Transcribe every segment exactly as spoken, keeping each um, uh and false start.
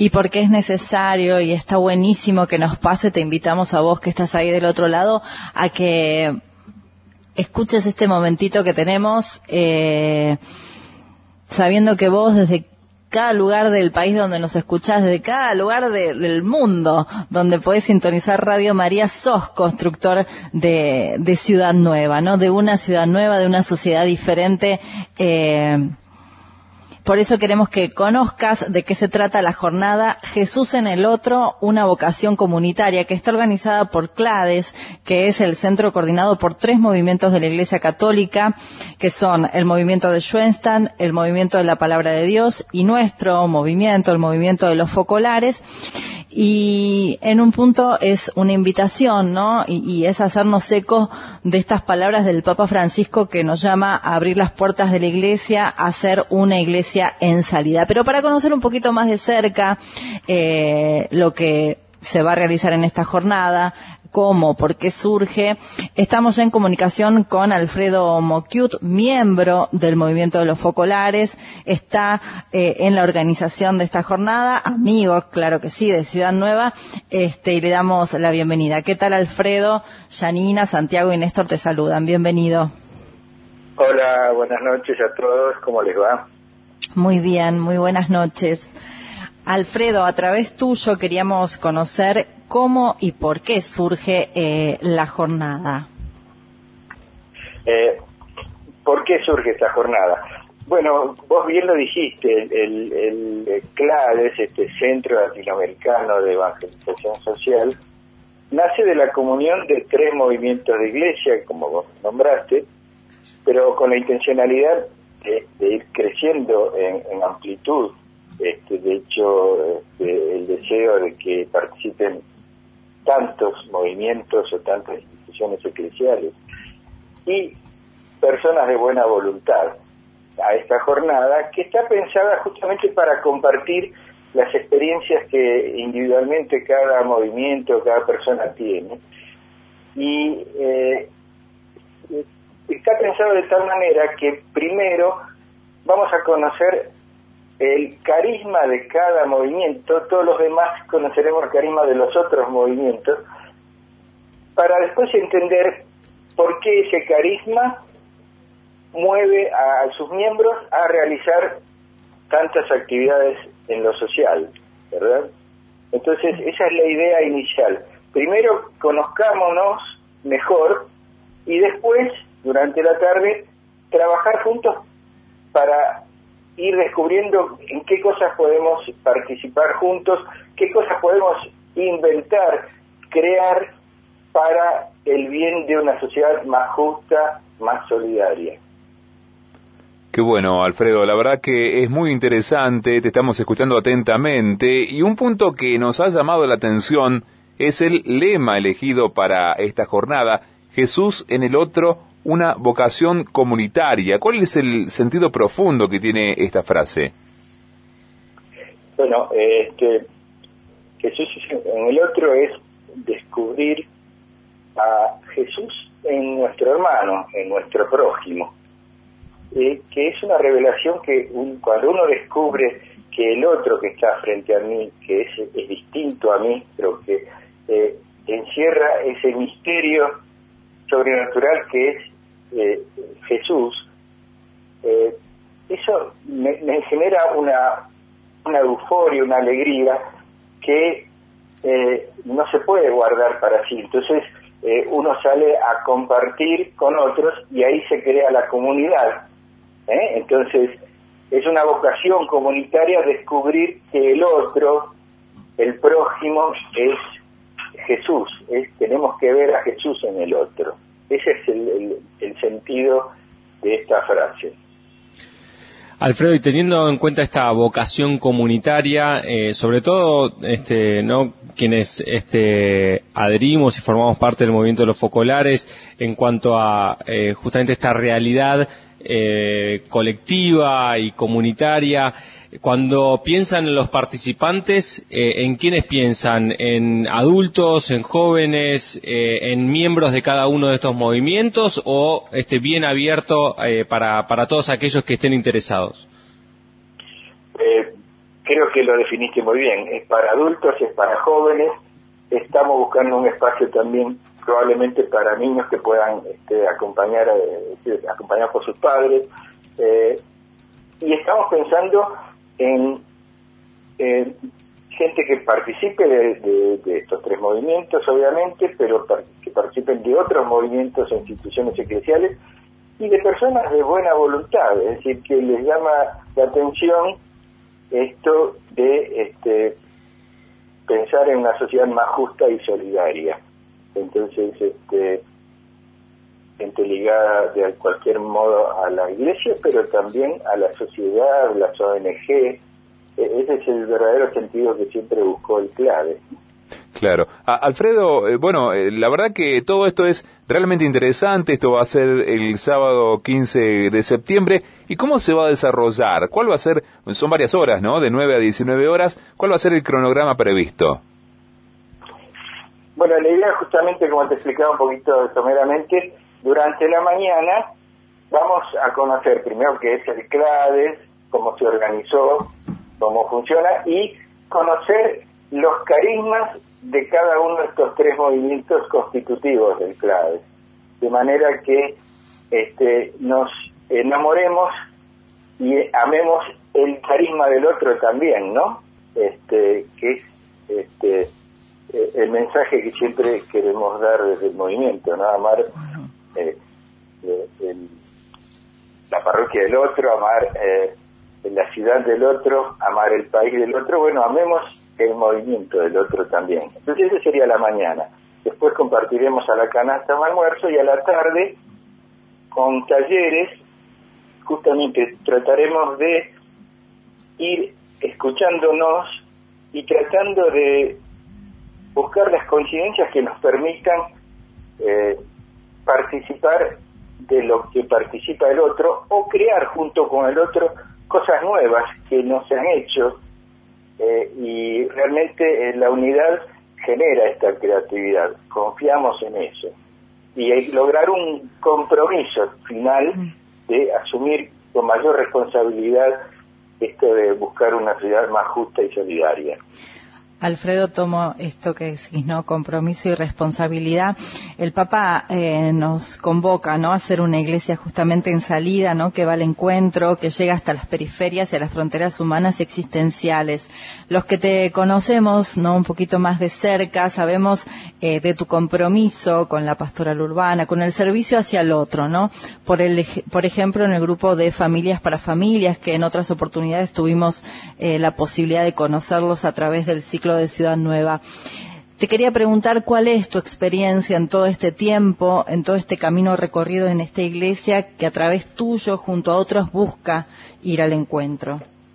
y por qué es necesario y está buenísimo que nos pase, te invitamos a vos que estás ahí del otro lado a que escuches este momentito que tenemos, eh, sabiendo que vos desde cada lugar del país donde nos escuchás, desde cada lugar de, del mundo donde podés sintonizar Radio María, sos constructor de, de ciudad nueva, ¿no? De una ciudad nueva, de una sociedad diferente. Eh, por eso queremos que conozcas de qué se trata la jornada Jesús en el Otro, una vocación comunitaria, que está organizada por CLADES, que es el centro coordinado por tres movimientos de la Iglesia Católica, que son el movimiento de Schoenstatt, el movimiento de la Palabra de Dios y nuestro movimiento, el movimiento de los focolares. Y en un punto es una invitación, ¿no? Y, y es hacernos eco de estas palabras del Papa Francisco, que nos llama a abrir las puertas de la Iglesia, a ser una Iglesia en salida. Pero para conocer un poquito más de cerca eh, lo que se va a realizar en esta jornada, cómo, por qué surge, estamos ya en comunicación con Alfredo Mokiut, miembro del movimiento de los focolares, está eh, en la organización de esta jornada, amigo, claro que sí, de Ciudad Nueva, este, y le damos la bienvenida. ¿Qué tal, Alfredo? Yanina, Santiago y Néstor te saludan, bienvenido. Hola, buenas noches a todos, ¿cómo les va? Muy bien, muy buenas noches. Alfredo, a través tuyo queríamos conocer cómo y por qué surge eh, la jornada. Eh, ¿Por qué surge esta jornada? Bueno, vos bien lo dijiste, el, el, el CLADES, este Centro Latinoamericano de Evangelización Social, nace de la comunión de tres movimientos de iglesia, como vos nombraste, pero con la intencionalidad de, de ir creciendo en, en amplitud. Este, de hecho, este, el deseo de que participen tantos movimientos o tantas instituciones eclesiales y personas de buena voluntad a esta jornada, que está pensada justamente para compartir las experiencias que individualmente cada movimiento, cada persona tiene. Y eh, está pensado de tal manera que primero vamos a conocer el carisma de cada movimiento, todos los demás conoceremos el carisma de los otros movimientos, para después entender por qué ese carisma mueve a sus miembros a realizar tantas actividades en lo social, ¿verdad? Entonces, esa es la idea inicial. Primero, conozcámonos mejor y después, durante la tarde, trabajar juntos para ir descubriendo en qué cosas podemos participar juntos, qué cosas podemos inventar, crear para el bien de una sociedad más justa, más solidaria. Qué bueno, Alfredo, la verdad que es muy interesante, te estamos escuchando atentamente, y un punto que nos ha llamado la atención es el lema elegido para esta jornada, Jesús en el Otro, una vocación comunitaria. ¿Cuál es el sentido profundo que tiene esta frase? Bueno, este, Jesús en el Otro es descubrir a Jesús en nuestro hermano, en nuestro prójimo, eh, que es una revelación que un, cuando uno descubre que el otro que está frente a mí, que es, es distinto a mí, pero que eh, encierra ese misterio sobrenatural que es eh, Jesús, eh, eso me, me genera una, una euforia, una alegría que eh, no se puede guardar para sí. Entonces eh, uno sale a compartir con otros y ahí se crea la comunidad, ¿eh? Entonces es una vocación comunitaria descubrir que el otro, el prójimo, es Jesús, es, tenemos que ver a Jesús en el otro. Ese es el, el, el sentido de esta frase. Alfredo, y teniendo en cuenta esta vocación comunitaria, eh, sobre todo, este, no quienes este, adherimos y formamos parte del movimiento de los focolares, en cuanto a eh, justamente esta realidad eh, colectiva y comunitaria, cuando piensan los participantes, eh, ¿en quiénes piensan? ¿En adultos, en jóvenes, eh, en miembros de cada uno de estos movimientos o este, bien abierto eh, para, para todos aquellos que estén interesados? Eh, creo que lo definiste muy bien, es para adultos, es para jóvenes, estamos buscando un espacio también probablemente para niños que puedan este, acompañar eh, acompañados por sus padres, eh, y estamos pensando en, en gente que participe de, de, de estos tres movimientos, obviamente, pero par- que participen de otros movimientos e instituciones eclesiales, y de personas de buena voluntad, es decir, que les llama la atención esto de este, pensar en una sociedad más justa y solidaria. Entonces, este, gente ligada de cualquier modo a la iglesia, pero también a la sociedad, las O N G. Ese es el verdadero sentido que siempre buscó el CLADES. Claro. A, Alfredo, eh, bueno, eh, la verdad que todo esto es realmente interesante. Esto va a ser el sábado quince de septiembre. ¿Y cómo se va a desarrollar? ¿Cuál va a ser? Son varias horas, ¿no? De nueve a diecinueve horas. ¿Cuál va a ser el cronograma previsto? Bueno, la idea justamente, como te explicaba un poquito someramente, durante la mañana vamos a conocer primero qué es el CLADES, cómo se organizó, cómo funciona, y conocer los carismas de cada uno de estos tres movimientos constitutivos del CLADES, de manera que este, nos enamoremos y amemos el carisma del otro también, ¿no? Este, que es este, el mensaje que siempre queremos dar desde el movimiento, ¿no? Amar eh, eh, el, la parroquia del otro, amar eh, la ciudad del otro, amar el país del otro. Bueno, amemos el movimiento del otro también. Entonces esa sería la mañana. Después compartiremos a la canasta un almuerzo, y a la tarde, con talleres, justamente trataremos de ir escuchándonos y tratando de buscar las coincidencias que nos permitan eh, participar de lo que participa el otro, o crear junto con el otro cosas nuevas que no se han hecho, eh, y realmente eh, la unidad genera esta creatividad. Confiamos en eso y hay que lograr un compromiso final de asumir con mayor responsabilidad esto de buscar una ciudad más justa y solidaria. Alfredo, tomo esto que decís, ¿no? Compromiso y responsabilidad. El Papa eh, nos convoca, ¿no? A hacer una iglesia justamente en salida, ¿no? Que va al encuentro, que llega hasta las periferias y a las fronteras humanas y existenciales. Los que te conocemos, ¿no? Un poquito más de cerca, sabemos eh, de tu compromiso con la pastoral urbana, con el servicio hacia el otro, ¿no? Por el, por ejemplo, en el grupo de Familias para Familias, que en otras oportunidades tuvimos eh, la posibilidad de conocerlos a través del ciclo de Ciudad Nueva. Te quería preguntar cuál es tu experiencia en todo este tiempo, en todo este camino recorrido en esta iglesia que a través tuyo, junto a otros, busca ir al encuentro.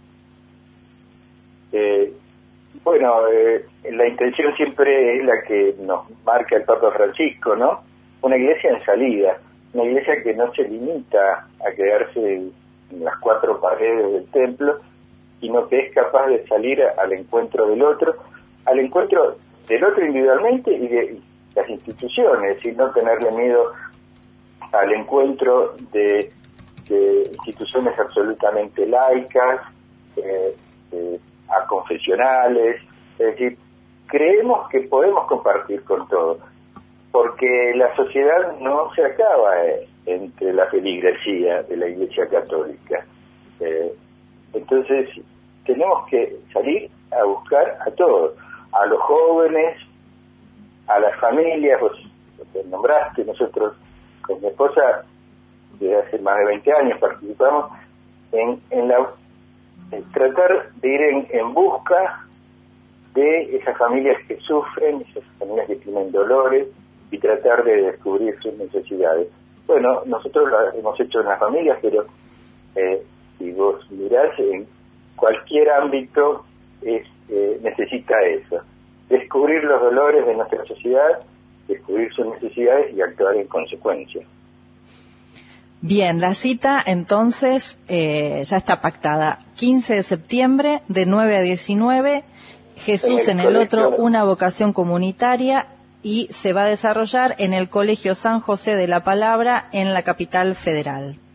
Eh, bueno, eh, la intención siempre es la que nos marca el Papa Francisco, ¿no? Una iglesia en salida, una iglesia que no se limita a quedarse en las cuatro paredes del templo, sino que es capaz de salir al encuentro del otro, al encuentro del otro individualmente y de las instituciones, y no tenerle miedo al encuentro de, de instituciones absolutamente laicas, eh, eh, a confesionales. Es decir, creemos que podemos compartir con todo, porque la sociedad no se acaba eh, entre la feligresía de la Iglesia Católica. Eh, Entonces, tenemos que salir a buscar a todos, a los jóvenes, a las familias. Vos te nombraste, nosotros con mi esposa desde hace más de veinte años participamos en, en, la, en tratar de ir en, en busca de esas familias que sufren, esas familias que tienen dolores, y tratar de descubrir sus necesidades. Bueno, nosotros lo hemos hecho en las familias, pero eh, si vos mirás, en cualquier ámbito es, eh, necesita eso, descubrir los dolores de nuestra sociedad, descubrir sus necesidades y actuar en consecuencia. Bien, la cita entonces eh, ya está pactada. quince de septiembre de nueve a diecinueve, Jesús en el, en el otro, una vocación comunitaria, y se va a desarrollar en el Colegio San José de la Palabra en la capital federal.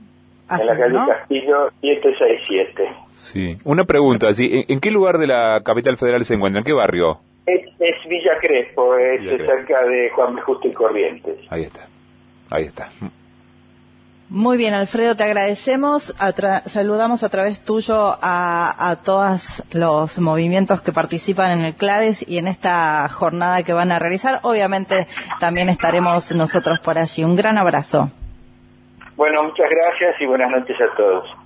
Así, en la calle ¿no? Castillo siete seis siete. Sí. Una pregunta, ¿sí? ¿En, en qué lugar de la capital federal se encuentra? ¿En qué barrio? Es, es Villa Crespo, es Villa Crespo. cerca de Juan B. Justo y Corrientes. Ahí está, ahí está. Muy bien, Alfredo, te agradecemos. Atra- saludamos a través tuyo a, a todos los movimientos que participan en el CLADES y en esta jornada que van a realizar. Obviamente también estaremos nosotros por allí. Un gran abrazo. Bueno, muchas gracias y buenas noches a todos.